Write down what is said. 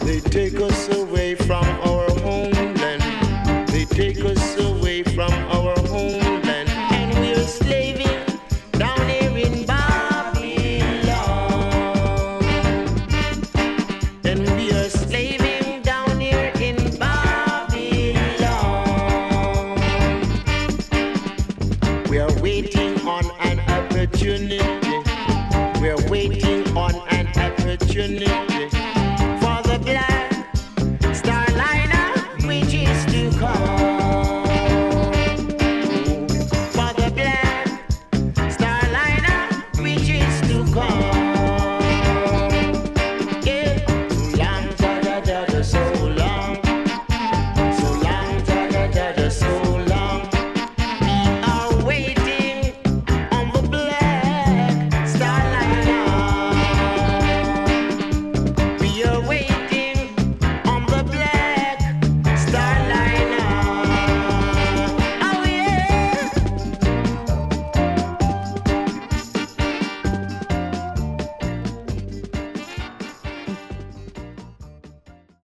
They take us away from our homeland. They take us away from our homeland. And we're slaving down here in Babylon. And we are slaving down here in Babylon. We are waiting on an opportunity. We are waiting on an opportunity.